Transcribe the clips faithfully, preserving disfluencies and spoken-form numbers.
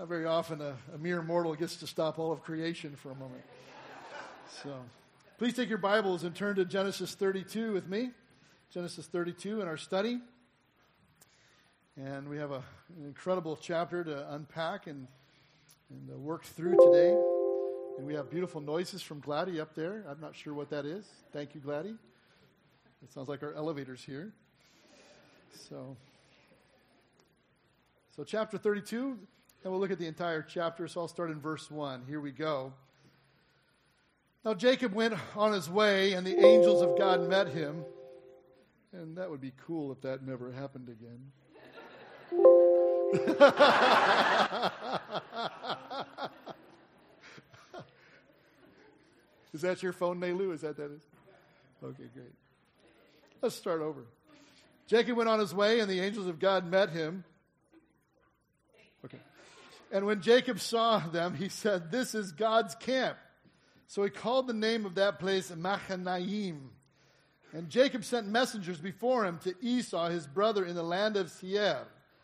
very often a, a mere mortal gets to stop all of creation for a moment. So, please take your Bibles and turn to Genesis thirty-two with me. Genesis thirty-two in our study. And we have a, an incredible chapter to unpack and, and uh, work through today. And we have beautiful noises from Gladdy up there. I'm not sure what that is. Thank you, Gladdy. It sounds like our elevators here. So, so chapter thirty-two, and we'll look at the entire chapter. So I'll start in verse one. Here we go. Now Jacob went on his way, and the angels of God met him. And that would be cool if that never happened again. Is that your phone, Nelu? Is that that is? Okay, great. Let's start over. Jacob went on his way, and the angels of God met him. Okay. And when Jacob saw them, he said, "This is God's camp." So he called the name of that place Machanaim. And Jacob sent messengers before him to Esau, his brother, in the land of Seir,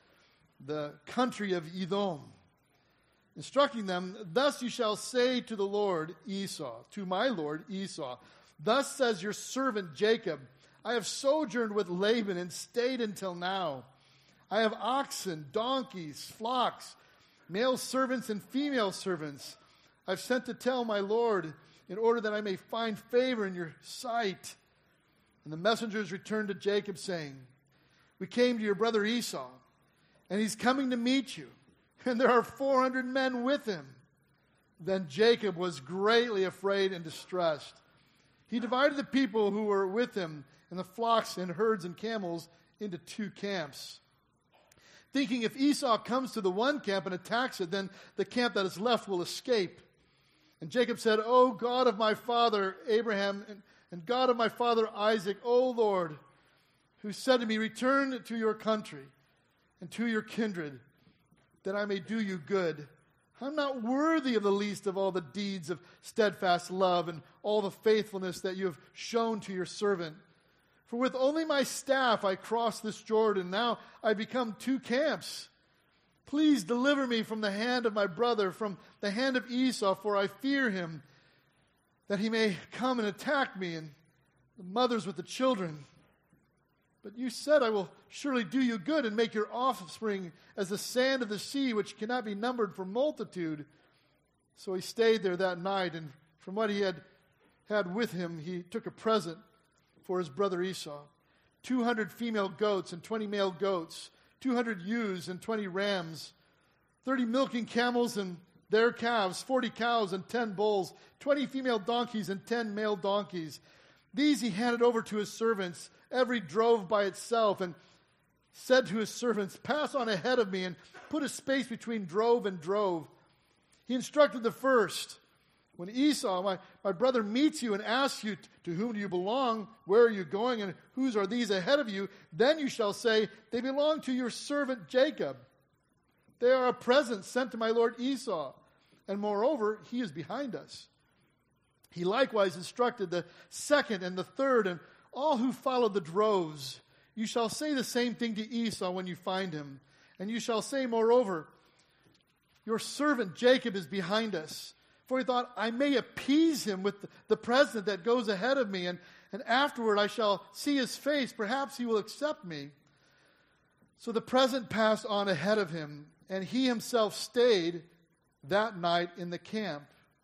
the country of Edom, instructing them, "Thus you shall say to the Lord Esau, to my Lord Esau, thus says your servant Jacob, I have sojourned with Laban and stayed until now. I have oxen, donkeys, flocks, male servants and female servants. I've sent to tell my Lord in order that I may find favor in your sight." And the messengers returned to Jacob, saying, "We came to your brother Esau, and he's coming to meet you, and there are four hundred men with him." Then Jacob was greatly afraid and distressed. He divided the people who were with him and the flocks and herds and camels into two camps, thinking if Esau comes to the one camp and attacks it, then the camp that is left will escape. And Jacob said, "O God of my father Abraham and, and God of my father Isaac, O Lord, who said to me, 'Return to your country and to your kindred, that I may do you good. I'm not worthy of the least of all the deeds of steadfast love and all the faithfulness that you have shown to your servant. For with only my staff I crossed this Jordan. Now I become two camps. Please deliver me from the hand of my brother, from the hand of Esau, for I fear him, that he may come and attack me and the mothers with the children. But you said, I will surely do you good and make your offspring as the sand of the sea, which cannot be numbered for multitude." So he stayed there that night, and from what he had had with him, he took a present for his brother Esau, two hundred female goats and twenty male goats, two hundred ewes and twenty rams, thirty milking camels and their calves, forty cows and ten bulls, twenty female donkeys and ten male donkeys. These he handed over to his servants, every drove by itself, and said to his servants, "Pass on ahead of me and put a space between drove and drove." He instructed the first, "When Esau, my, my brother, meets you and asks you, 'To whom do you belong? Where are you going? And whose are these ahead of you?' Then you shall say, 'They belong to your servant Jacob. They are a present sent to my lord Esau. And moreover, he is behind us.'" He likewise instructed the second and the third and all who followed the droves. "You shall say the same thing to Esau when you find him. And you shall say, moreover, 'Your servant Jacob is behind us.' For he thought, I may appease him with the, the present that goes ahead of me, and, and afterward I shall see his face. Perhaps he will accept me." So the present passed on ahead of him, and he himself stayed that night in the camp.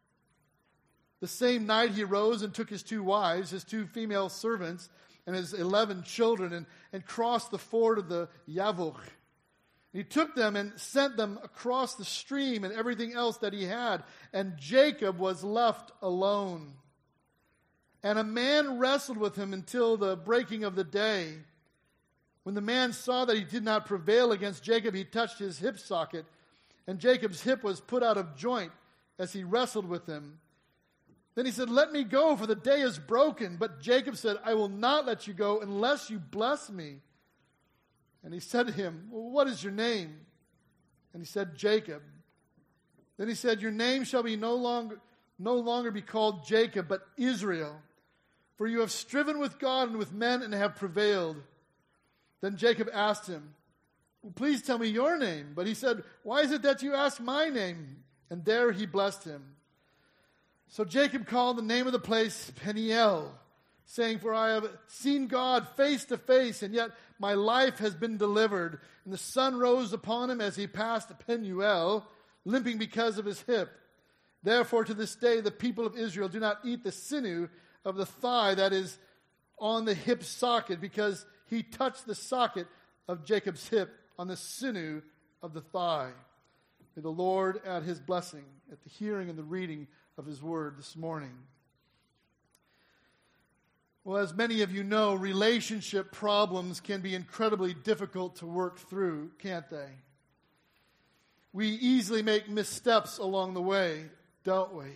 The same night he rose and took his two wives, his two female servants, and his eleven children, and, and crossed the ford of the Yavuch. He took them and sent them across the stream and everything else that he had. And Jacob was left alone. And a man wrestled with him until the breaking of the day. When the man saw that he did not prevail against Jacob, he touched his hip socket. And Jacob's hip was put out of joint as he wrestled with him. Then he said, "Let me go, for the day is broken." But Jacob said, "I will not let you go unless you bless me." And he said to him, "Well, what is your name?" And he said, "Jacob." Then he said, "Your name shall be no longer, no longer be called Jacob, but Israel. For you have striven with God and with men and have prevailed." Then Jacob asked him, Please tell me your name. But he said, why is it that you ask my name? And there he blessed him. So Jacob called the name of the place Peniel, saying, for I have seen God face to face, and yet my life has been delivered. And the sun rose upon him as he passed Penuel, limping because of his hip. Therefore to this day the people of Israel do not eat the sinew of the thigh that is on the hip socket, because he touched the socket of Jacob's hip on the sinew of the thigh. May the Lord add his blessing at the hearing and the reading of his word this morning. Well, as many of you know, relationship problems can be incredibly difficult to work through, can't they? We easily make missteps along the way, don't we?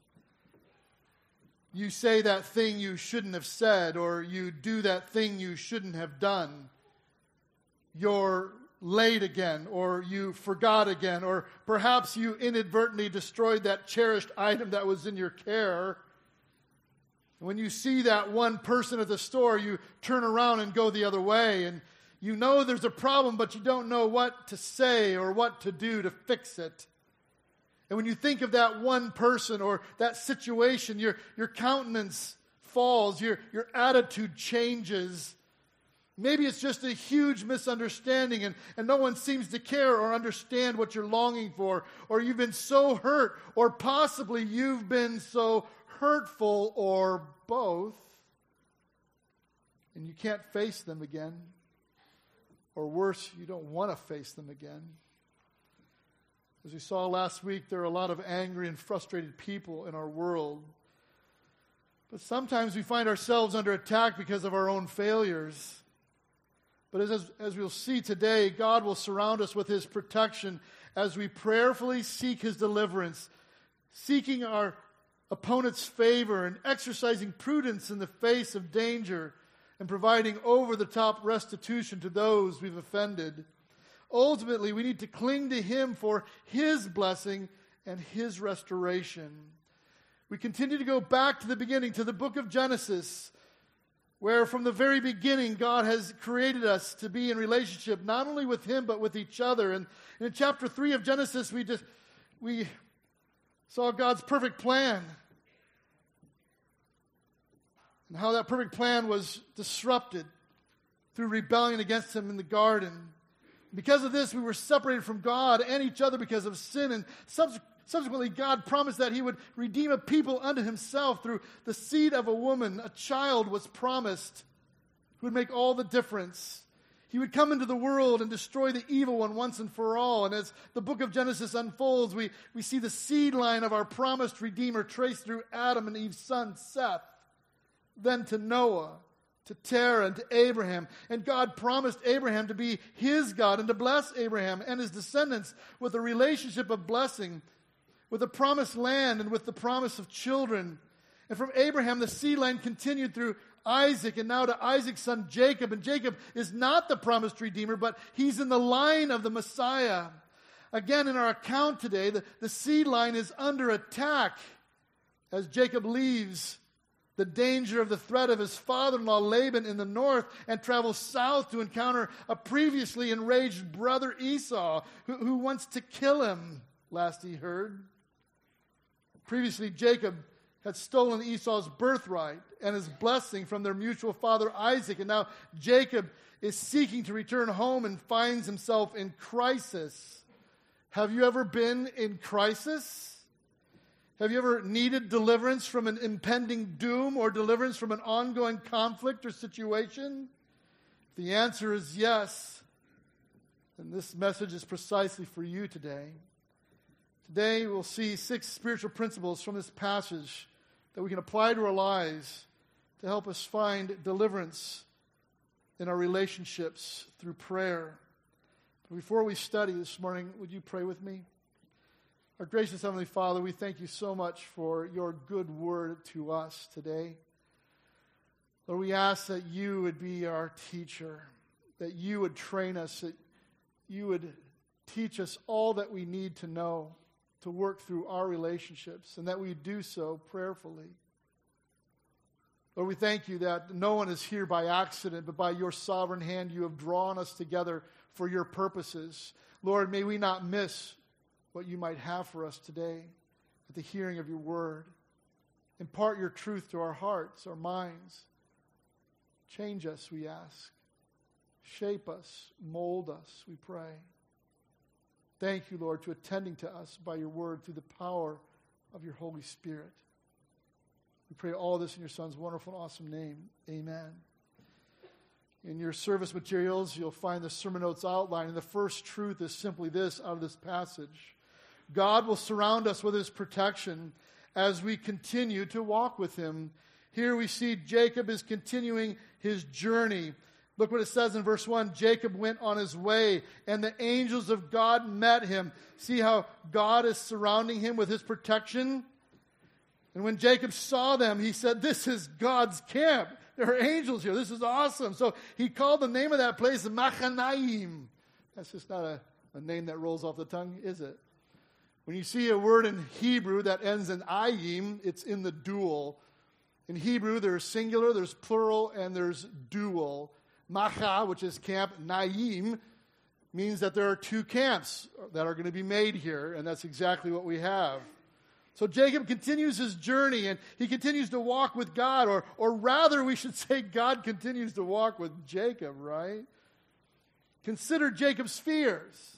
You say that thing you shouldn't have said, or you do that thing you shouldn't have done. You're late again, or you forgot again, or perhaps you inadvertently destroyed that cherished item that was in your care. When you see that one person at the store, you turn around and go the other way, and you know there's a problem, but you don't know what to say or what to do to fix it. And when you think of that one person or that situation, your, your countenance falls, your, your attitude changes. Maybe it's just a huge misunderstanding and, and no one seems to care or understand what you're longing for, or you've been so hurt, or possibly you've been so hurtful, or both, and you can't face them again, or worse, you don't want to face them again. As we saw last week, there are a lot of angry and frustrated people in our world, but sometimes we find ourselves under attack because of our own failures. But as, as we'll see today, God will surround us with his protection as we prayerfully seek his deliverance, seeking our opponent's favor and exercising prudence in the face of danger and providing over-the-top restitution to those we've offended. Ultimately, we need to cling to him for his blessing and his restoration. We continue to go back to the beginning, to the book of Genesis, where from the very beginning, God has created us to be in relationship not only with him, but with each other. And in chapter three of Genesis, we just we saw God's perfect plan and how that perfect plan was disrupted through rebellion against him in the garden. Because of this, we were separated from God and each other because of sin, and subsequently, Subsequently, God promised that he would redeem a people unto himself through the seed of a woman. A child was promised who would make all the difference. He would come into the world and destroy the evil one once and for all. And as the book of Genesis unfolds, we, we see the seed line of our promised Redeemer traced through Adam and Eve's son, Seth, then to Noah, to Terah, and to Abraham. And God promised Abraham to be his God and to bless Abraham and his descendants with a relationship of blessing, with a promised land and with the promise of children. And from Abraham, the seed line continued through Isaac, and now to Isaac's son Jacob. And Jacob is not the promised Redeemer, but he's in the line of the Messiah. Again, in our account today, the, the seed line is under attack as Jacob leaves the danger of the threat of his father-in-law Laban in the north and travels south to encounter a previously enraged brother Esau who, who wants to kill him, last he heard. Previously, Jacob had stolen Esau's birthright and his blessing from their mutual father Isaac. And now Jacob is seeking to return home and finds himself in crisis. Have you ever been in crisis? Have you ever needed deliverance from an impending doom or deliverance from an ongoing conflict or situation? If the answer is yes, then this message is precisely for you today. Today we'll see six spiritual principles from this passage that we can apply to our lives to help us find deliverance in our relationships through prayer. But before we study this morning, would you pray with me? Our gracious Heavenly Father, we thank you so much for your good word to us today. Lord, we ask that you would be our teacher, that you would train us, that you would teach us all that we need to know to work through our relationships, and that we do so prayerfully. Lord, we thank you that no one is here by accident, but by your sovereign hand you have drawn us together for your purposes. Lord, may we not miss what you might have for us today at the hearing of your word. Impart your truth to our hearts, our minds. Change us, we ask. Shape us, mold us, we pray. Thank you, Lord, to attending to us by your word through the power of your Holy Spirit. We pray all this in your Son's wonderful and awesome name. Amen. In your service materials, you'll find the sermon notes outline. And the first truth is simply this out of this passage. God will surround us with his protection as we continue to walk with him. Here we see Jacob is continuing his journey. Look what it says in verse one. Jacob went on his way, and the angels of God met him. See how God is surrounding him with his protection? And when Jacob saw them, he said, this is God's camp. There are angels here. This is awesome. So he called the name of that place Machanaim. That's just not a, a name that rolls off the tongue, is it? When you see a word in Hebrew that ends in ayim, it's in the dual. In Hebrew, there's singular, there's plural, and there's dual. Macha, which is camp, Naim, means that there are two camps that are going to be made here, and that's exactly what we have. So Jacob continues his journey, and he continues to walk with God, or, or rather we should say God continues to walk with Jacob, right? Consider Jacob's fears.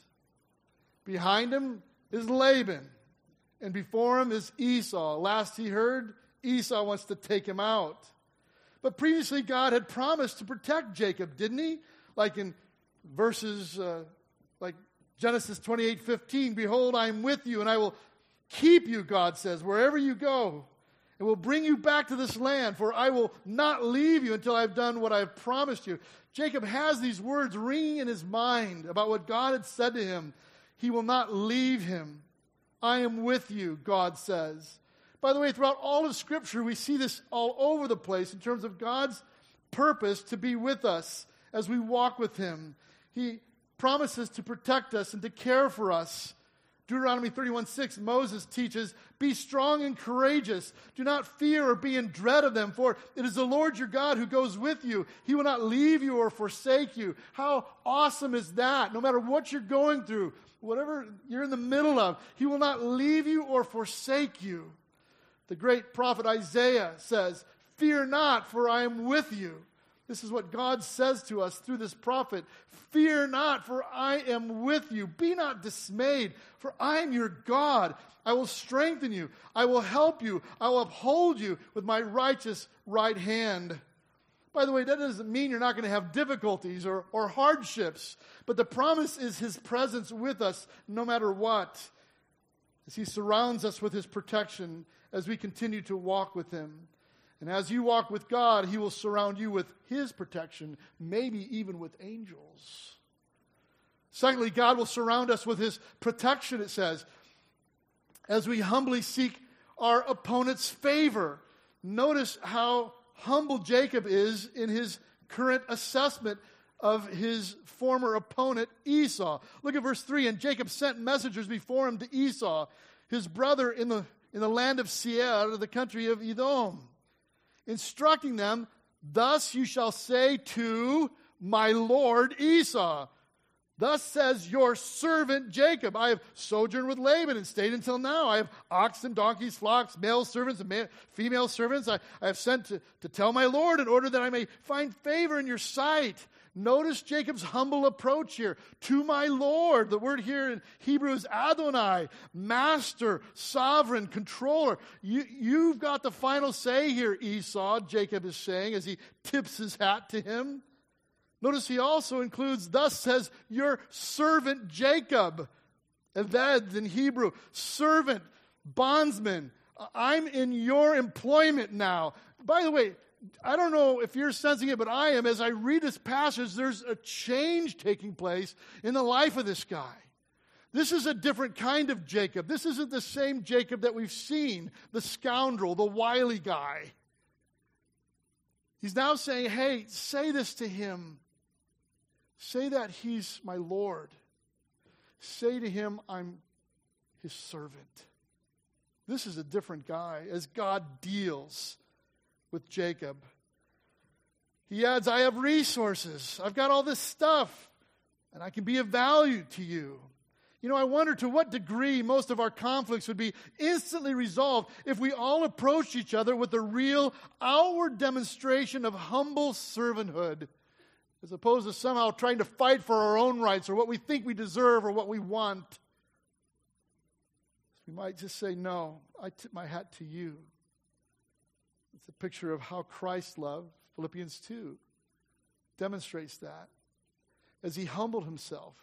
Behind him is Laban, and before him is Esau. Last he heard, Esau wants to take him out. But previously God had promised to protect Jacob, didn't he? Like in verses uh, like Genesis twenty-eight fifteen, behold, I am with you, and I will keep you, God says, wherever you go, and will bring you back to this land, for I will not leave you until I've done what I've promised you. Jacob has these words ringing in his mind about what God had said to him. He will not leave him. I am with you, God says. By the way, throughout all of Scripture, we see this all over the place in terms of God's purpose to be with us as we walk with him. He promises to protect us and to care for us. Deuteronomy thirty-one six, Moses teaches, be strong and courageous. Do not fear or be in dread of them, for it is the Lord your God who goes with you. He will not leave you or forsake you. How awesome is that? No matter what you're going through, whatever you're in the middle of, he will not leave you or forsake you. The great prophet Isaiah says, fear not, for I am with you. This is what God says to us through this prophet. Fear not, for I am with you. Be not dismayed, for I am your God. I will strengthen you. I will help you. I will uphold you with my righteous right hand. By the way, that doesn't mean you're not going to have difficulties or, or hardships. But the promise is his presence with us no matter what. As he surrounds us with his protection as we continue to walk with him. And as you walk with God, he will surround you with his protection, maybe even with angels. Secondly, God will surround us with his protection, it says, as we humbly seek our opponent's favor. Notice how humble Jacob is in his current assessment of his former opponent, Esau. Look at verse three. And Jacob sent messengers before him to Esau, his brother in the, in the land of Seir, the country of Edom, instructing them, thus you shall say to my lord Esau, thus says your servant Jacob, I have sojourned with Laban and stayed until now. I have oxen, donkeys, flocks, male servants and male, female servants. I, I have sent to, to tell my Lord in order that I may find favor in your sight. Notice Jacob's humble approach here. To my Lord. The word here in Hebrew is Adonai, master, sovereign, controller. You, you've got the final say here, Esau, Jacob is saying as he tips his hat to him. Notice he also includes, thus says your servant Jacob. Eved in Hebrew, servant, bondsman. I'm in your employment now. By the way, I don't know if you're sensing it, but I am. As I read this passage, there's a change taking place in the life of this guy. This is a different kind of Jacob. This isn't the same Jacob that we've seen, the scoundrel, the wily guy. He's now saying, hey, say this to him. Say that he's my Lord. Say to him, I'm his servant. This is a different guy as God deals with Jacob. He adds, I have resources. I've got all this stuff. and I can be of value to you. You know, I wonder to what degree most of our conflicts would be instantly resolved if we all approached each other with a real outward demonstration of humble servanthood, as opposed to somehow trying to fight for our own rights or what we think we deserve or what we want. We might just say, no, I tip my hat to you. It's a picture of how Christ's love, Philippians two, demonstrates that. As he humbled himself,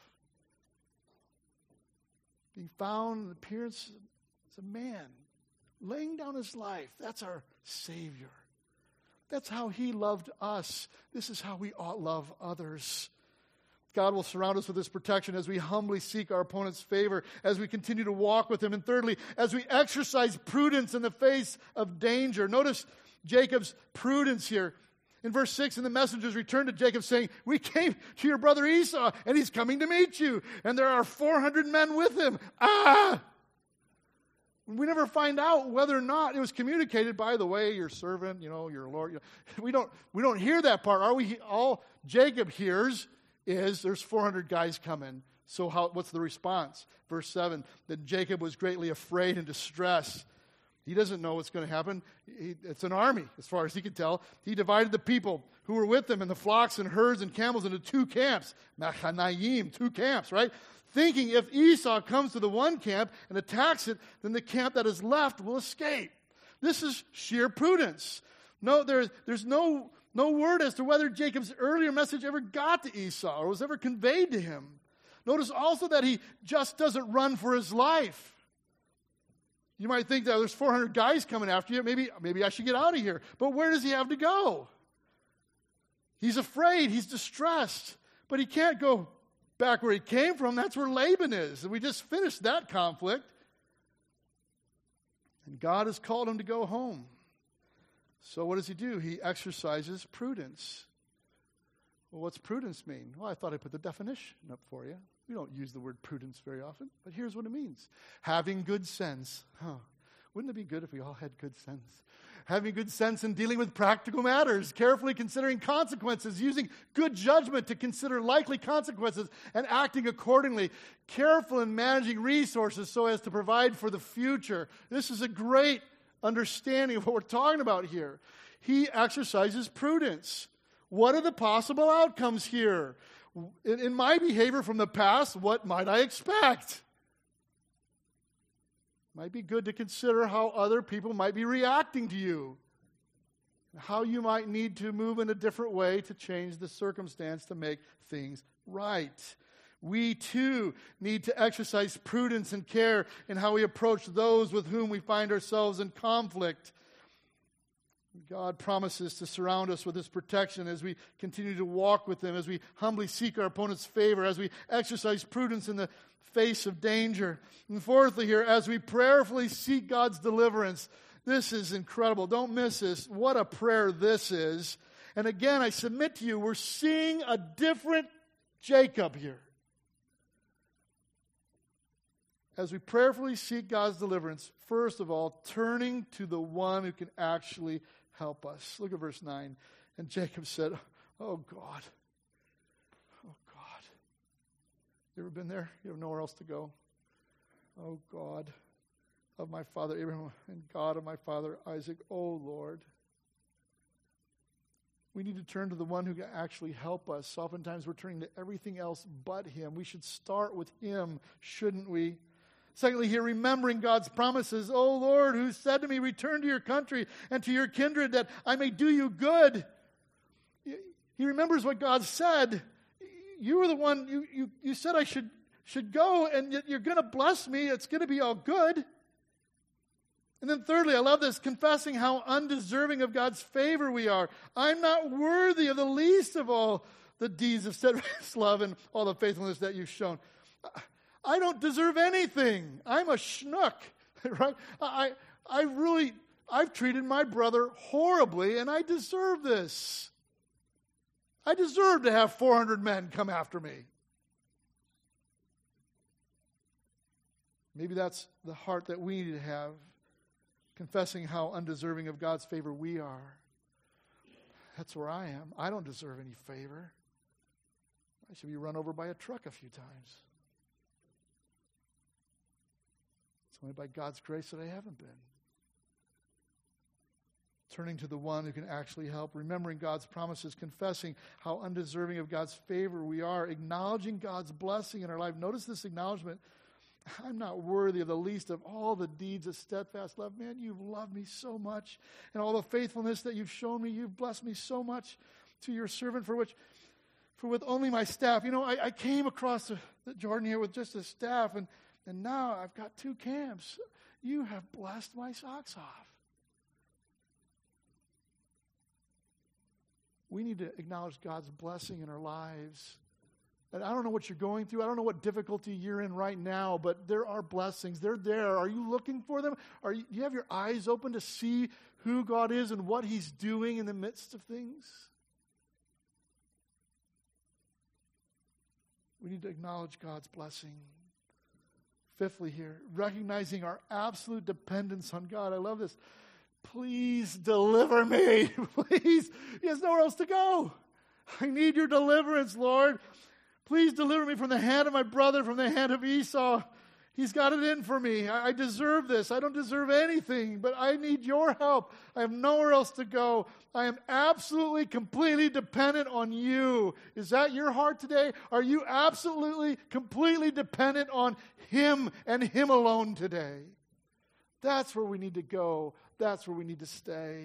being found in appearance as a man, laying down his life. That's our Savior. That's how he loved us. This is how we ought love others. God will surround us with his protection as we humbly seek our opponent's favor, as we continue to walk with him. And thirdly, as we exercise prudence in the face of danger. Notice Jacob's prudence here. In verse six, and the messengers returned to Jacob saying, we came to your brother Esau, and he's coming to meet you. And there are four hundred men with him. Ah! We never find out whether or not it was communicated, by the way, your servant, you know, your Lord. You know, we don't we don't hear that part. Are we? All Jacob hears is there's four hundred guys coming. So how, what's the response? Verse seven, that Jacob was greatly afraid and distressed. He doesn't know what's going to happen. He, it's an army, as far as he can tell. He divided the people who were with him and the flocks and herds and camels into two camps. Machanayim, two camps, right? Thinking if Esau comes to the one camp and attacks it, then the camp that is left will escape. This is sheer prudence. No, there's, there's no, no word as to whether Jacob's earlier message ever got to Esau or was ever conveyed to him. Notice also that he just doesn't run for his life. You might think that there's four hundred guys coming after you. Maybe, maybe I should get out of here. But where does he have to go? He's afraid. He's distressed. But he can't go back where he came from. That's where Laban is. And we just finished that conflict. And God has called him to go home. So what does he do? He exercises prudence. Well, what's prudence mean? Well, I thought I put the definition up for you. We don't use the word prudence very often, but here's what it means. Having good sense. Huh. Wouldn't it be good if we all had good sense? Having good sense in dealing with practical matters, carefully considering consequences, using good judgment to consider likely consequences and acting accordingly, careful in managing resources so as to provide for the future. This is a great understanding of what we're talking about here. He exercises prudence. What are the possible outcomes here? In, in my behavior from the past, what might I expect? Might be good to consider how other people might be reacting to you. How you might need to move in a different way to change the circumstance to make things right. We too need to exercise prudence and care in how we approach those with whom we find ourselves in conflict. God promises to surround us with his protection as we continue to walk with him, as we humbly seek our opponent's favor, as we exercise prudence in the face of danger. And fourthly here, as we prayerfully seek God's deliverance. This is incredible. Don't miss this. What a prayer this is. And again, I submit to you, we're seeing a different Jacob here. As we prayerfully seek God's deliverance, first of all, turning to the one who can actually help us. Look at verse nine. And Jacob said, oh God, oh God. You ever been there? You have nowhere else to go? Oh God of my father Abraham and God of my father Isaac, oh Lord. We need to turn to the one who can actually help us. Oftentimes we're turning to everything else but him. We should start with him, shouldn't we? Secondly, here, remembering God's promises. Oh, Lord, who said to me, return to your country and to your kindred that I may do you good. He remembers what God said. You were the one, you, you, you said I should, should go, and you're going to bless me. It's going to be all good. And then thirdly, I love this, confessing how undeserving of God's favor we are. I'm not worthy of the least of all the deeds of steadfast love and all the faithfulness that you've shown. I don't deserve anything. I'm a schnook, right? I, I really, I've treated my brother horribly, and I deserve this. I deserve to have four hundred men come after me. Maybe that's the heart that we need to have, confessing how undeserving of God's favor we are. That's where I am. I don't deserve any favor. I should be run over by a truck a few times. It's only by God's grace that I haven't been. Turning to the one who can actually help, remembering God's promises, confessing how undeserving of God's favor we are, acknowledging God's blessing in our life. Notice this acknowledgement. I'm not worthy of the least of all the deeds of steadfast love. Man, you've loved me so much. And all the faithfulness that you've shown me, you've blessed me so much to your servant, for which, for with only my staff. You know, I, I came across the, the Jordan here with just a staff, and, and now I've got two camps. You have blessed my socks off. We need to acknowledge God's blessing in our lives. And I don't know what you're going through. I don't know what difficulty you're in right now, but there are blessings. They're there. Are you looking for them? Are you, do you have your eyes open to see who God is and what He's doing in the midst of things? We need to acknowledge God's blessing. Fifthly here, recognizing our absolute dependence on God. I love this. Please deliver me. Please. He has nowhere else to go. I need your deliverance, Lord. Please deliver me from the hand of my brother, from the hand of Esau. He's got it in for me. I, I deserve this. I don't deserve anything, but I need your help. I have nowhere else to go. I am absolutely, completely dependent on you. Is that your heart today? Are you absolutely, completely dependent on Him and Him alone today? That's where we need to go. That's where we need to stay.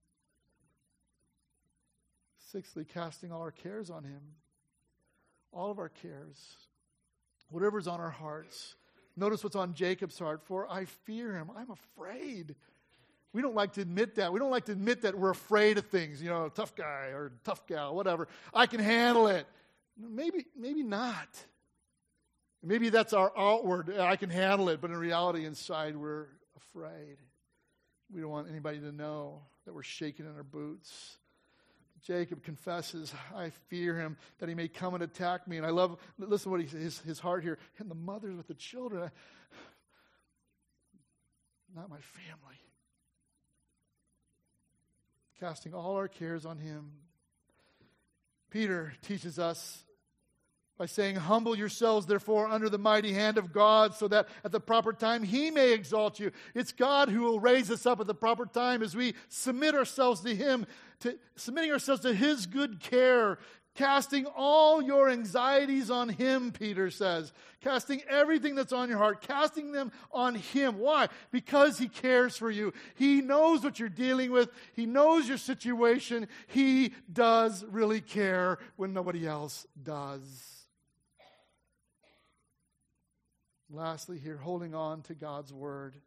Sixthly, casting all our cares on Him. All of our cares. Whatever's on our hearts. Notice what's on Jacob's heart. For I fear him. I'm afraid. We don't like to admit that. We don't like to admit that we're afraid of things. You know, tough guy or tough gal, whatever. I can handle it. Maybe, maybe not. Maybe that's our outward. I can handle it. But in reality, inside, we're afraid. We don't want anybody to know that we're shaking in our boots. Jacob confesses, I fear him, that he may come and attack me. And I love, listen to what he says, his, his heart here. And the mothers with the children, not my family. Casting all our cares on him. Peter teaches us by saying, humble yourselves, therefore, under the mighty hand of God, so that at the proper time He may exalt you. It's God who will raise us up at the proper time as we submit ourselves to Him, to submitting ourselves to His good care, casting all your anxieties on Him, Peter says. Casting everything that's on your heart, casting them on Him. Why? Because He cares for you. He knows what you're dealing with. He knows your situation. He does really care when nobody else does. Lastly here, holding on to God's word.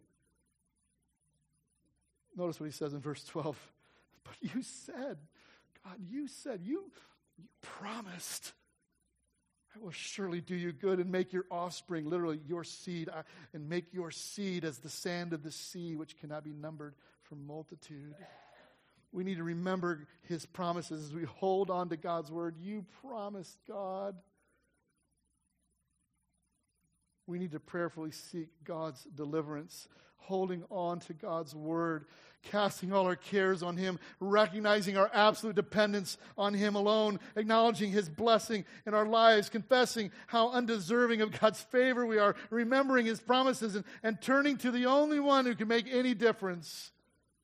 Notice what he says in verse twelve. But you said, God, you said, you, you promised, I will surely do you good and make your offspring, literally your seed, uh, and make your seed as the sand of the sea, which cannot be numbered for multitude. We need to remember His promises as we hold on to God's word. You promised, God. We need to prayerfully seek God's deliverance, holding on to God's word, casting all our cares on Him, recognizing our absolute dependence on Him alone, acknowledging His blessing in our lives, confessing how undeserving of God's favor we are, remembering His promises, and, and turning to the only one who can make any difference.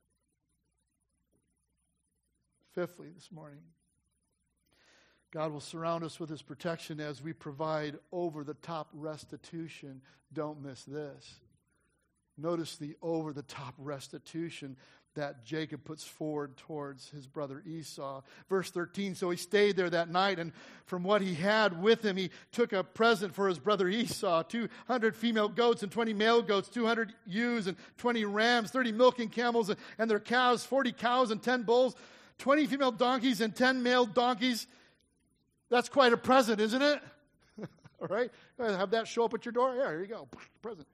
Fifthly, this morning, God will surround us with His protection as we provide over-the-top restitution. Don't miss this. Notice the over-the-top restitution that Jacob puts forward towards his brother Esau. Verse thirteen, so he stayed there that night, and from what he had with him, he took a present for his brother Esau, two hundred female goats and twenty male goats, two hundred ewes and twenty rams, thirty milking camels and their calves, forty cows and ten bulls, twenty female donkeys and ten male donkeys. That's quite a present, isn't it? All right? Have that show up at your door? Yeah, here you go. Present.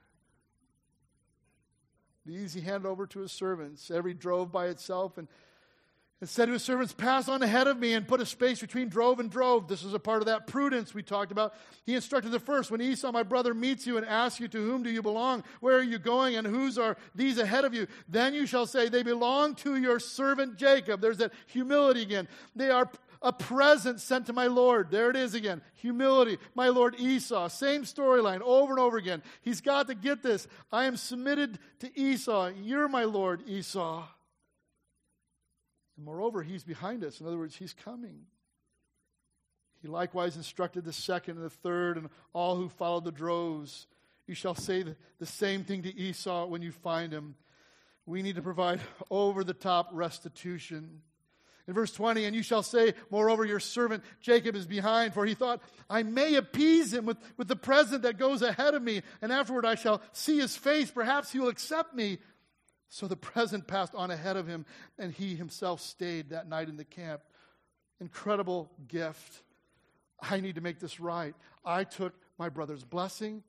These he handed over to his servants. Every drove by itself, and, and said to his servants, pass on ahead of me and put a space between drove and drove. This is a part of that prudence we talked about. He instructed the first, when Esau, my brother, meets you and asks you, to whom do you belong? Where are you going? And whose are these ahead of you? Then you shall say, they belong to your servant Jacob. There's that humility again. They are a present sent to my Lord. There it is again. Humility. My Lord Esau. Same storyline over and over again. He's got to get this. I am submitted to Esau. You're my Lord Esau. And moreover, he's behind us. In other words, he's coming. He likewise instructed the second and the third and all who followed the droves. You shall say the, the same thing to Esau when you find him. We need to provide over-the-top restitution. In verse twenty, and you shall say, moreover, your servant Jacob is behind, for he thought, I may appease him with, with the present that goes ahead of me, and afterward I shall see his face. Perhaps he will accept me. So the present passed on ahead of him, and he himself stayed that night in the camp. Incredible gift. I need to make this right. I took my brother's blessing.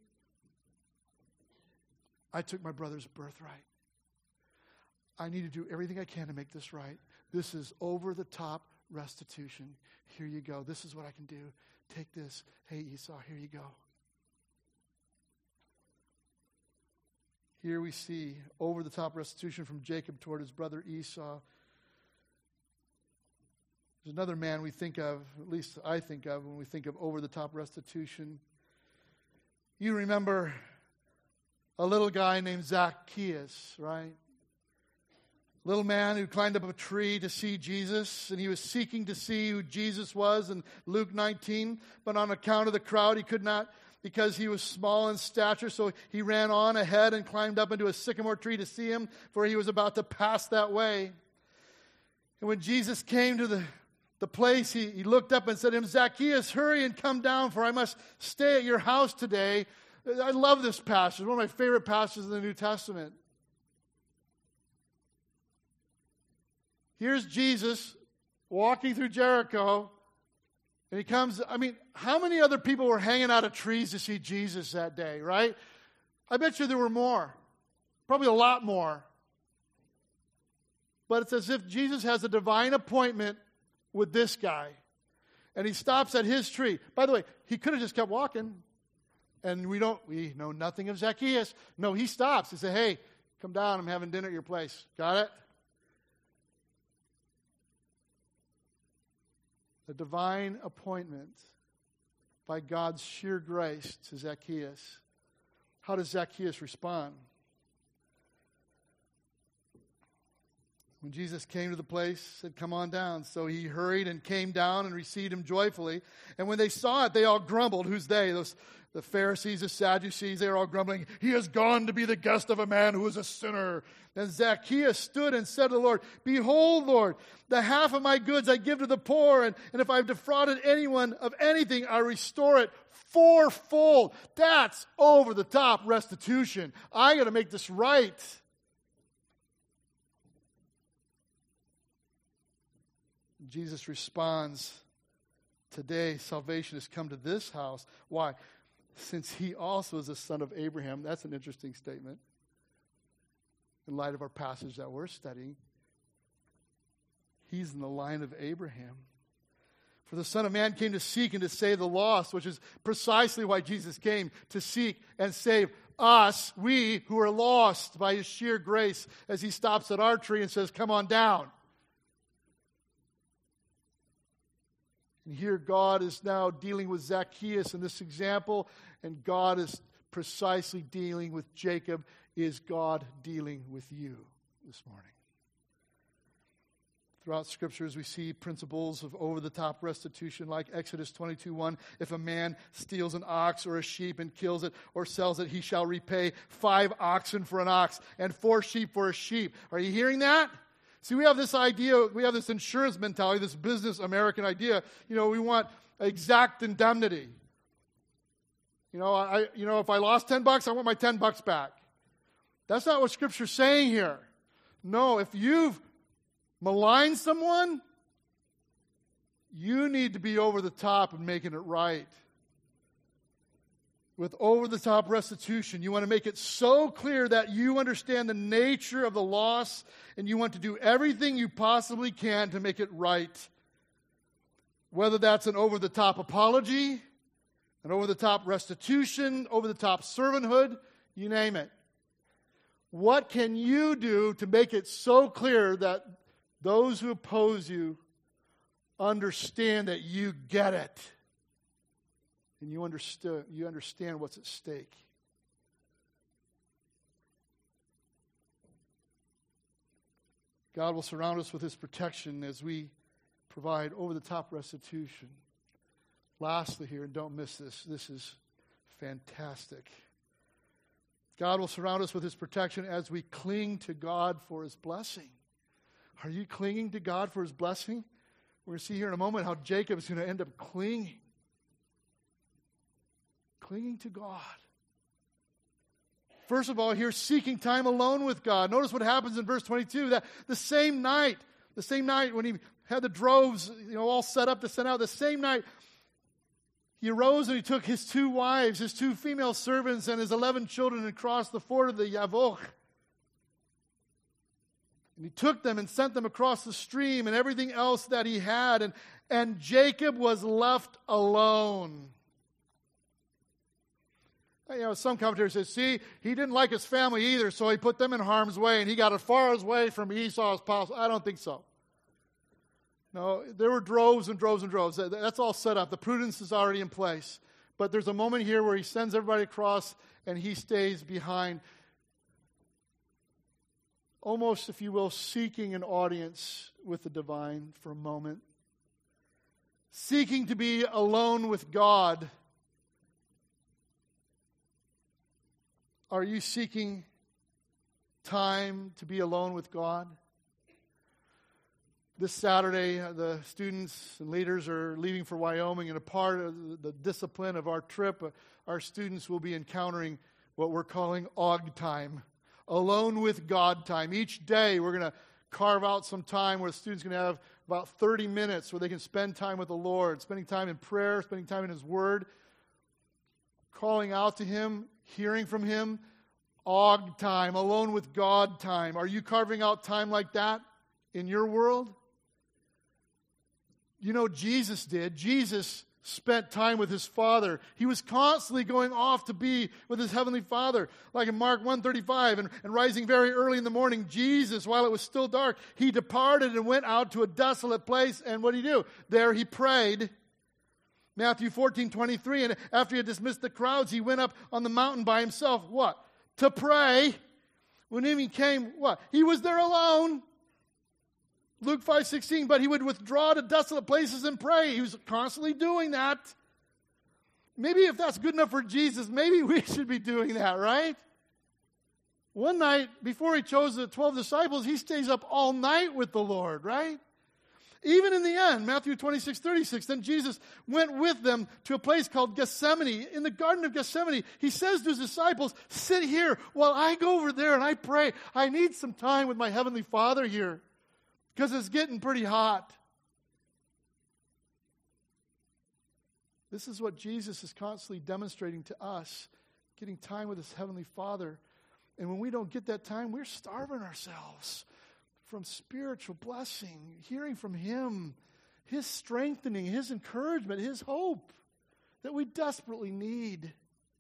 I took my brother's birthright. I need to do everything I can to make this right. This is over-the-top restitution. Here you go. This is what I can do. Take this. Hey, Esau, here you go. Here we see over-the-top restitution from Jacob toward his brother Esau. There's another man we think of, at least I think of, when we think of over-the-top restitution. You remember a little guy named Zacchaeus, right? Little man who climbed up a tree to see Jesus, and he was seeking to see who Jesus was in Luke nineteen, but on account of the crowd, he could not, because he was small in stature, so he ran on ahead and climbed up into a sycamore tree to see him, for he was about to pass that way. And when Jesus came to the, the place, he, he looked up and said to him, Zacchaeus, hurry and come down, for I must stay at your house today. I love this passage, one of my favorite passages in the New Testament. Here's Jesus walking through Jericho, and he comes, I mean, how many other people were hanging out of trees to see Jesus that day, right? I bet you there were more. Probably a lot more. But it's as if Jesus has a divine appointment with this guy. And he stops at his tree. By the way, he could have just kept walking. And we don't, we know nothing of Zacchaeus. No, he stops. He said, hey, come down, I'm having dinner at your place. Got it? A divine appointment by God's sheer grace to Zacchaeus. How does Zacchaeus respond? When Jesus came to the place, said, come on down. So he hurried and came down and received him joyfully. And when they saw it, they all grumbled. Who's they? Those, the Pharisees, the Sadducees, they were all grumbling. He has gone to be the guest of a man who is a sinner. Then Zacchaeus stood and said to the Lord, behold, Lord, the half of my goods I give to the poor, and, and if I've defrauded anyone of anything, I restore it fourfold. That's over-the-top restitution. I got to make this right. Jesus responds, today salvation has come to this house. Why? Since he also is a son of Abraham. That's an interesting statement in light of our passage that we're studying. He's in the line of Abraham. For the Son of Man came to seek and to save the lost, which is precisely why Jesus came, to seek and save us, we who are lost, by his sheer grace, as he stops at our tree and says, come on down. And here God is now dealing with Zacchaeus in this example, and God is precisely dealing with Jacob. Is God dealing with you this morning? Throughout Scriptures, we see principles of over-the-top restitution, like Exodus twenty-two one. If a man steals an ox or a sheep and kills it or sells it, he shall repay five oxen for an ox and four sheep for a sheep. Are you hearing that? See, we have this idea, we have this insurance mentality, this business American idea. You know, we want exact indemnity. You know, I, you know, if I lost ten bucks, I want my ten bucks back. That's not what Scripture's saying here. No, if you've maligned someone, you need to be over the top and making it right. With over-the-top restitution, you want to make it so clear that you understand the nature of the loss, and you want to do everything you possibly can to make it right. Whether that's an over-the-top apology, an over-the-top restitution, over-the-top servanthood, you name it. What can you do to make it so clear that those who oppose you understand that you get it. And you understand, you understand what's at stake. God will surround us with His protection as we provide over-the-top restitution. Lastly here, and don't miss this, this is fantastic. God will surround us with His protection as we cling to God for His blessing. Are you clinging to God for His blessing? We're going to see here in a moment how Jacob is going to end up clinging. Clinging to God. First of all, here, seeking time alone with God. Notice what happens in verse twenty-two, that the same night, the same night when he had the droves, you know, all set up to send out, the same night, he arose and he took his two wives, his two female servants, and his eleven children and crossed the ford of the Yavoch. And he took them and sent them across the stream and everything else that he had. And, and Jacob was left alone. You know, some commentators say, see, he didn't like his family either, so he put them in harm's way, and he got as far away from Esau as possible. I don't think so. No, there were droves and droves and droves. That's all set up. The prudence is already in place. But there's a moment here where he sends everybody across, and he stays behind. Almost, if you will, seeking an audience with the divine for a moment. Seeking to be alone with God. Are you seeking time to be alone with God? This Saturday, the students and leaders are leaving for Wyoming, and a part of the discipline of our trip, our students will be encountering what we're calling O G time. Alone with God time. Each day we're going to carve out some time where the students are going to have about thirty minutes where they can spend time with the Lord, spending time in prayer, spending time in His Word, calling out to Him, hearing from Him. O G time, alone with God time. Are you carving out time like that in your world? You know, Jesus did. Jesus spent time with His Father. He was constantly going off to be with His Heavenly Father. Like in Mark one thirty-five, and, and rising very early in the morning, Jesus, while it was still dark, He departed and went out to a desolate place. And what did He do? There He prayed. Matthew fourteen twenty-three, and after He had dismissed the crowds, He went up on the mountain by Himself. What? To pray. When He came, what? He was there alone. Luke five sixteen, but He would withdraw to desolate places and pray. He was constantly doing that. Maybe if that's good enough for Jesus, maybe we should be doing that, right? One night, before He chose the twelve disciples, He stays up all night with the Lord, right? Even in the end, Matthew twenty-six thirty-six, then Jesus went with them to a place called Gethsemane. In the Garden of Gethsemane, He says to His disciples, sit here while I go over there and I pray. I need some time with my Heavenly Father here. Because it's getting pretty hot. This is what Jesus is constantly demonstrating to us. Getting time with His Heavenly Father. And when we don't get that time, we're starving ourselves from spiritual blessing. Hearing from Him. His strengthening, His encouragement, His hope. That we desperately need.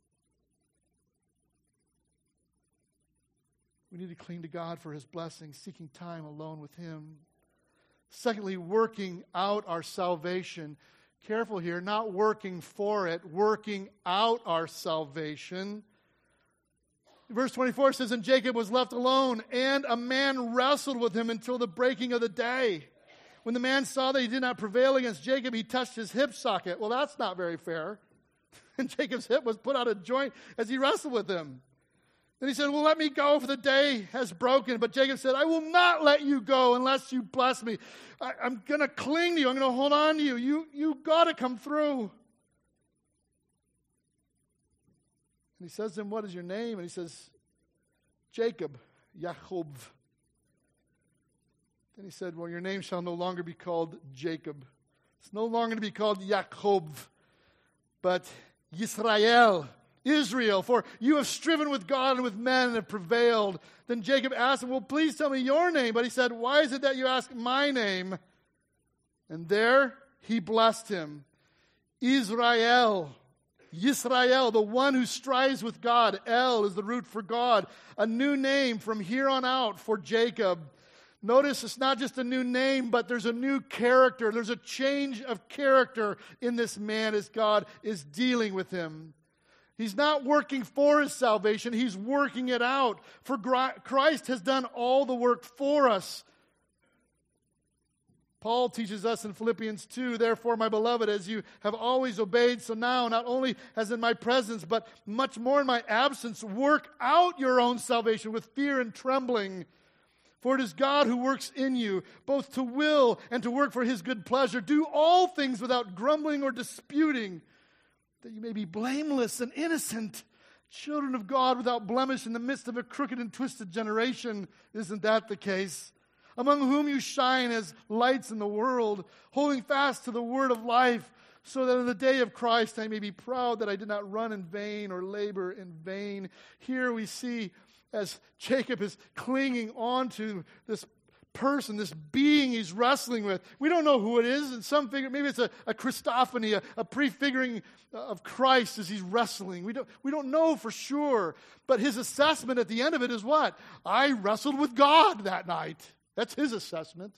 We need to cling to God for His blessings, seeking time alone with Him. Secondly, working out our salvation. Careful here, not working for it, working out our salvation. Verse twenty-four says, and Jacob was left alone, and a man wrestled with him until the breaking of the day. When the man saw that he did not prevail against Jacob, he touched his hip socket. Well, that's not very fair. And Jacob's hip was put out of joint as he wrestled with him. Then he said, well, let me go, for the day has broken. But Jacob said, I will not let you go unless you bless me. I, I'm going to cling to you. I'm going to hold on to you. You you got to come through. And he says to him, what is your name? And he says, Jacob, Yaakov. Then he said, well, your name shall no longer be called Jacob. It's no longer to be called Yaakov, but Yisrael. Israel, for you have striven with God and with men and have prevailed. Then Jacob asked him, well, please tell me your name. But he said, why is it that you ask my name? And there he blessed him. Israel, Yisrael, the one who strives with God. El is the root for God. A new name from here on out for Jacob. Notice it's not just a new name, but there's a new character. There's a change of character in this man as God is dealing with him. He's not working for his salvation. He's working it out. For Christ has done all the work for us. Paul teaches us in Philippians two, therefore, my beloved, as you have always obeyed, so now, not only as in my presence, but much more in my absence, work out your own salvation with fear and trembling. For it is God who works in you, both to will and to work for his good pleasure. Do all things without grumbling or disputing, that you may be blameless and innocent, children of God without blemish in the midst of a crooked and twisted generation. Isn't that the case? Among whom you shine as lights in the world, holding fast to the word of life, so that in the day of Christ I may be proud that I did not run in vain or labor in vain. Here we see as Jacob is clinging on to this person, this being he's wrestling with. We don't know who it is. In some figure, maybe it's a, a Christophany, a, a prefiguring of Christ as he's wrestling. We don't, we don't know for sure. But his assessment at the end of it is what? I wrestled with God that night. That's his assessment.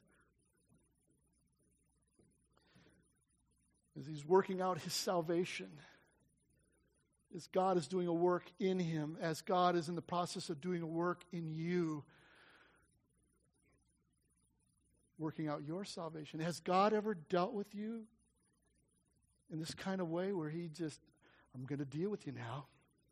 As he's working out his salvation, as God is doing a work in him, as God is in the process of doing a work in you, working out your salvation. Has God ever dealt with you in this kind of way where he just, I'm going to deal with you now?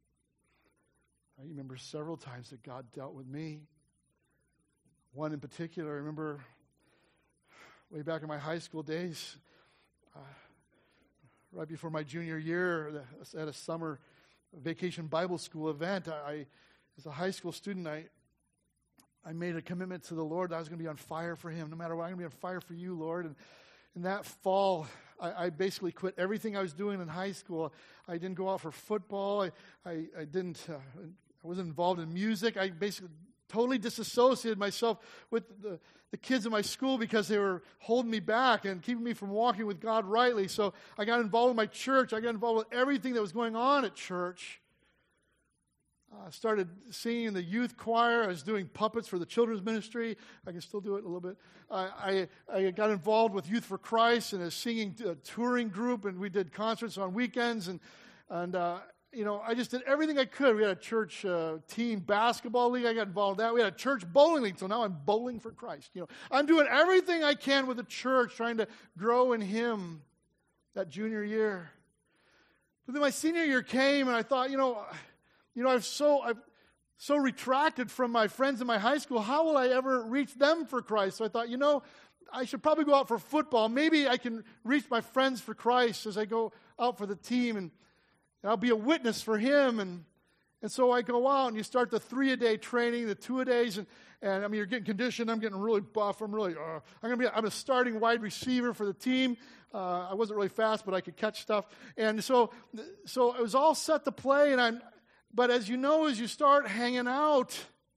I remember several times that God dealt with me. One in particular, I remember way back in my high school days, uh, right before my junior year, at a summer vacation Bible school event, I, as a high school student, I I made a commitment to the Lord that I was going to be on fire for him. No matter what, I'm going to be on fire for you, Lord. And in that fall, I, I basically quit everything I was doing in high school. I didn't go out for football. I, I, I didn't. Uh, I wasn't involved in music. I basically totally disassociated myself with the, the kids in my school because they were holding me back and keeping me from walking with God rightly. So I got involved in my church. I got involved with everything that was going on at church. I uh, started singing in the youth choir. I was doing puppets for the children's ministry. I can still do it a little bit. Uh, I, I got involved with Youth for Christ in a singing uh, touring group, and we did concerts on weekends. And, and uh, you know, I just did everything I could. We had a church uh, team basketball league. I got involved in that. We had a church bowling league, so now I'm bowling for Christ. You know, I'm doing everything I can with the church, trying to grow in Him that junior year. But then my senior year came, and I thought, you know... You know, I've so I've so retracted from my friends in my high school. How will I ever reach them for Christ? So I thought, you know, I should probably go out for football. Maybe I can reach my friends for Christ as I go out for the team, and, and I'll be a witness for Him. And and so I go out, and you start the three-a-day training, the two-a-days, and, and I mean, you're getting conditioned. I'm getting really buff. I'm really, uh, I'm gonna be, I'm a starting wide receiver for the team. Uh, I wasn't really fast, but I could catch stuff. And so, so it was all set to play, and I'm. But as you know, as you start hanging out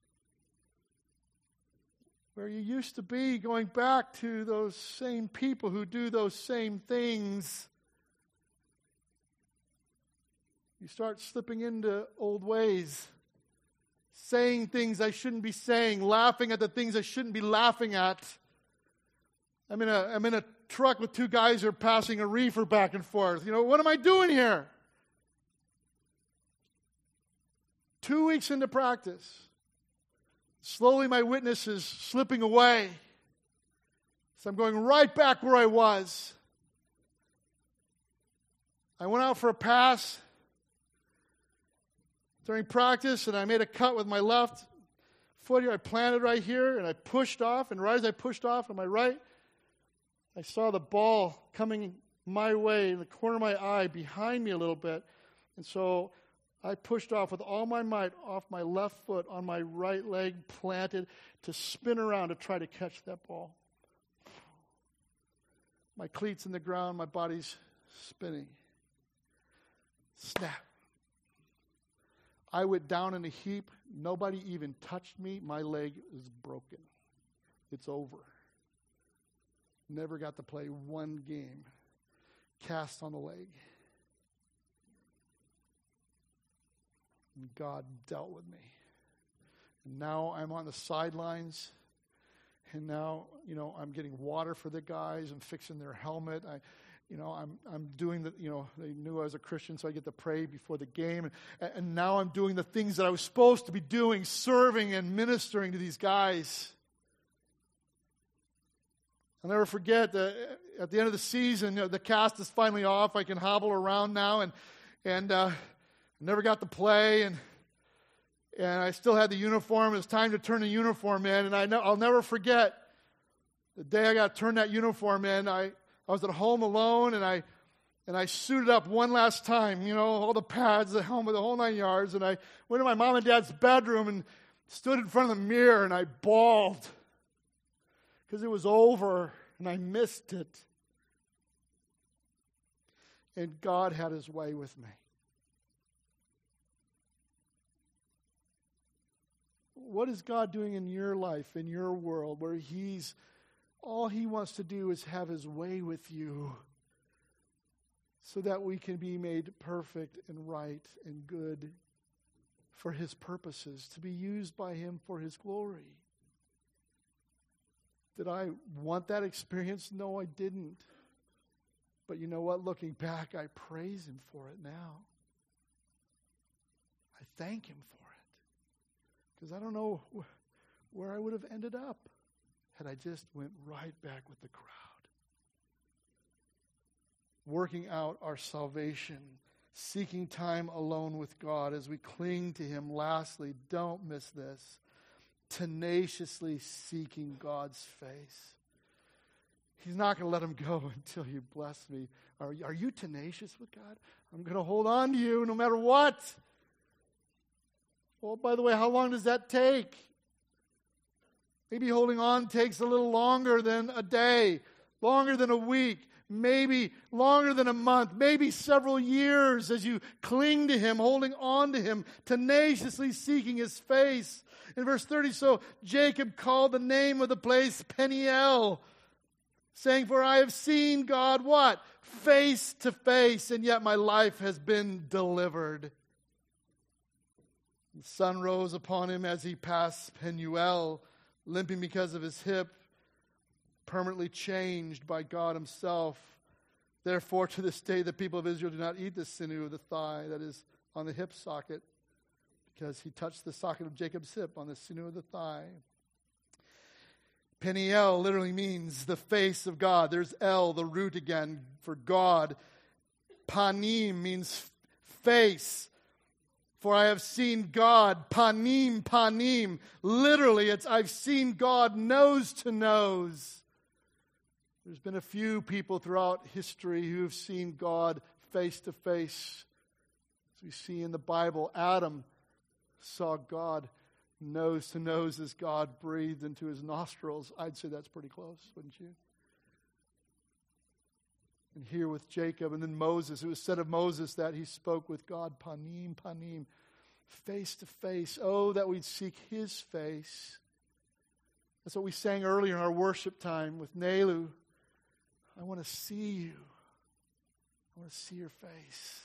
where you used to be, going back to those same people who do those same things, you start slipping into old ways, saying things I shouldn't be saying, laughing at the things I shouldn't be laughing at. I'm in a, I'm in a truck with two guys who are passing a reefer back and forth. You know, what am I doing here? Two weeks into practice, slowly my witness is slipping away. So I'm going right back where I was. I went out for a pass during practice, and I made a cut with my left foot here. I planted right here, and I pushed off. And right as I pushed off on my right, I saw the ball coming my way in the corner of my eye behind me a little bit. And so I pushed off with all my might off my left foot on my right leg, planted to spin around to try to catch that ball. My cleats in the ground, my body's spinning. Snap. I went down in a heap. Nobody even touched me. My leg is broken. It's over. Never got to play one game. Cast on the leg. And God dealt with me. And now I'm on the sidelines, and now, you know, I'm getting water for the guys. I'm fixing their helmet. I, you know, I'm I'm doing the, you know, they knew I was a Christian, so I get to pray before the game. And, and now I'm doing the things that I was supposed to be doing, serving and ministering to these guys. I'll never forget that at the end of the season, you know, the cast is finally off. I can hobble around now, and and uh, never got to play, and and I still had the uniform. It was time to turn the uniform in, and I know, I'll never forget the day I got to turn that uniform in. I, I was at home alone, and I and I suited up one last time, you know, all the pads, the helmet, the whole nine yards, and I went to my mom and dad's bedroom and stood in front of the mirror, and I bawled. Because it was over, and I missed it. And God had his way with me. What is God doing in your life, in your world, where he's, all he wants to do is have his way with you so that we can be made perfect and right and good for his purposes, to be used by him for his glory? Did I want that experience? No, I didn't. But you know what? Looking back, I praise him for it now. I thank him for it. Because I don't know wh- where I would have ended up had I just went right back with the crowd. Working out our salvation, seeking time alone with God as we cling to him. Lastly, don't miss this. Tenaciously seeking God's face. He's not going to let him go until you bless me. Are, are you tenacious with God? I'm going to hold on to you no matter what. Well, by the way, how long does that take? Maybe holding on takes a little longer than a day, longer than a week, maybe longer than a month, maybe several years as you cling to him, holding on to him, tenaciously seeking his face. In verse thirty, so Jacob called the name of the place Peniel, saying, for I have seen God, what? Face to face, and yet my life has been delivered. The sun rose upon him as he passed Penuel, limping because of his hip, permanently changed by God himself. Therefore, to this day, the people of Israel do not eat the sinew of the thigh that is on the hip socket, because he touched the socket of Jacob's hip on the sinew of the thigh. Peniel literally means the face of God. There's El, the root again, for God. Panim means face. For I have seen God. Panim, panim. Literally, it's I've seen God nose to nose. There's been a few people throughout history who have seen God face to face. As we see in the Bible, Adam saw God nose to nose as God breathed into his nostrils. I'd say that's pretty close, wouldn't you? And here with Jacob, and then Moses, it was said of Moses that he spoke with God, panim, panim, face to face. Oh, that we'd seek his face. That's what we sang earlier in our worship time with Nelu. I want to see you. I want to see your face.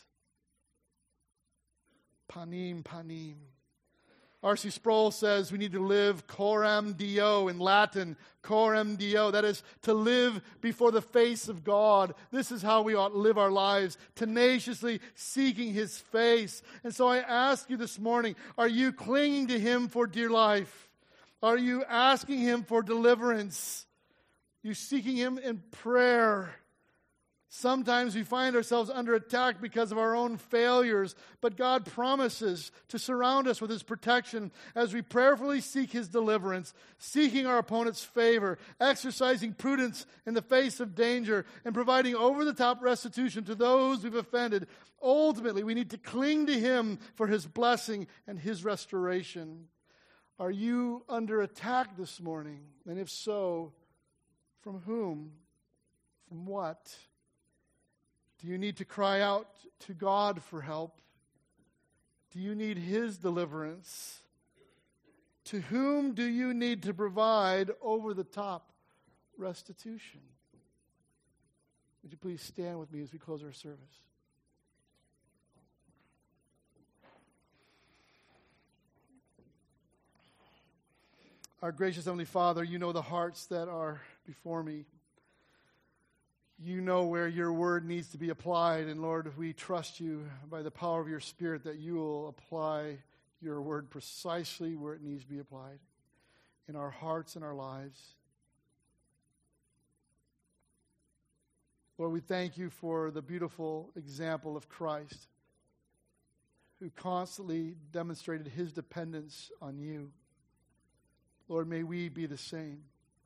Panim, panim. R C Sproul says we need to live coram Deo in Latin. Coram Deo, that is to live before the face of God. This is how we ought to live our lives, tenaciously seeking his face. And so I ask you this morning, are you clinging to him for dear life? Are you asking him for deliverance? Are you seeking him in prayer? Sometimes we find ourselves under attack because of our own failures, but God promises to surround us with his protection as we prayerfully seek his deliverance, seeking our opponent's favor, exercising prudence in the face of danger, and providing over-the-top restitution to those we've offended. Ultimately, we need to cling to him for his blessing and his restoration. Are you under attack this morning? And if so, from whom? From what? Do you need to cry out to God for help? Do you need his deliverance? To whom do you need to provide over-the-top restitution? Would you please stand with me as we close our service? Our gracious Heavenly Father, you know the hearts that are before me. You know where your word needs to be applied. And Lord, we trust you by the power of your Spirit that you will apply your word precisely where it needs to be applied in our hearts and our lives. Lord, we thank you for the beautiful example of Christ, who constantly demonstrated his dependence on you. Lord, may we be the same.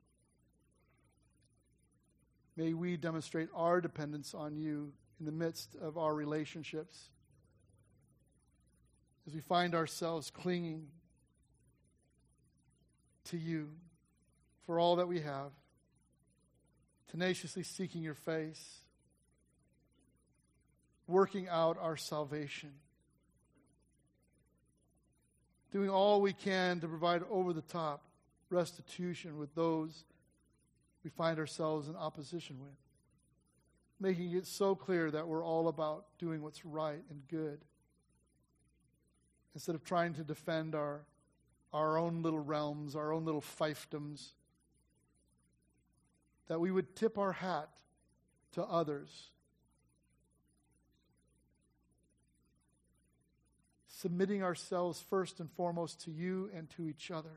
May we demonstrate our dependence on you in the midst of our relationships, as we find ourselves clinging to you for all that we have, tenaciously seeking your face, working out our salvation, doing all we can to provide over-the-top restitution with those we find ourselves in opposition with, making it so clear that we're all about doing what's right and good, instead of trying to defend our, our own little realms, our own little fiefdoms, that we would tip our hat to others, submitting ourselves first and foremost to you and to each other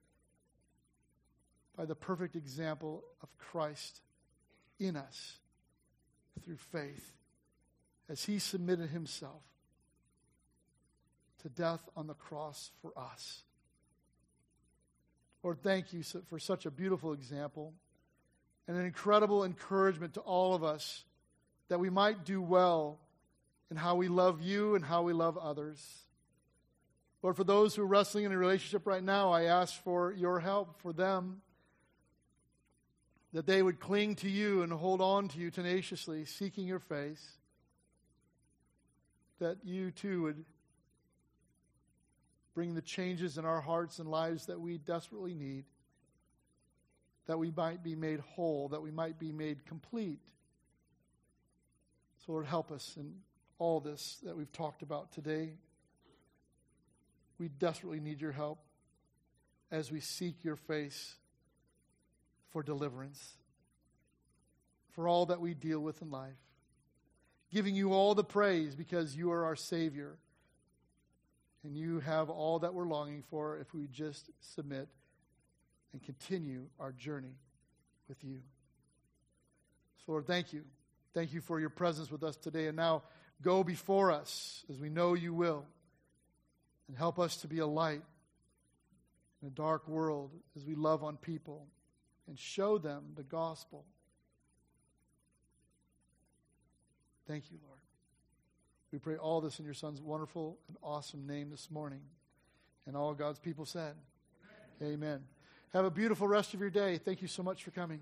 by the perfect example of Christ in us through faith, as he submitted himself to death on the cross for us. Lord, thank you for such a beautiful example and an incredible encouragement to all of us that we might do well in how we love you and how we love others. Lord, for those who are wrestling in a relationship right now, I ask for your help for them, that they would cling to you and hold on to you tenaciously, seeking your face, that you too would bring the changes in our hearts and lives that we desperately need, that we might be made whole, that we might be made complete. So Lord, help us in all this that we've talked about today. We desperately need your help as we seek your face for deliverance, for all that we deal with in life, giving you all the praise because you are our Savior, and you have all that we're longing for if we just submit and continue our journey with you. So Lord, thank you. Thank you for your presence with us today, and now go before us as we know you will, and help us to be a light in a dark world as we love on people and show them the gospel. Thank you, Lord. We pray all this in your Son's wonderful and awesome name this morning. And all God's people said, Amen. Amen. Have a beautiful rest of your day. Thank you so much for coming.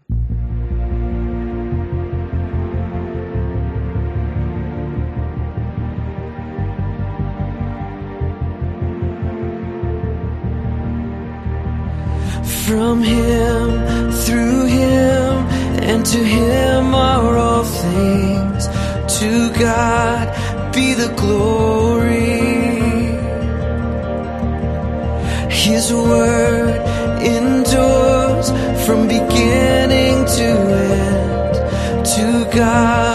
From him, through him, and to him are all things. To God be the glory. His word endures from beginning to end. To God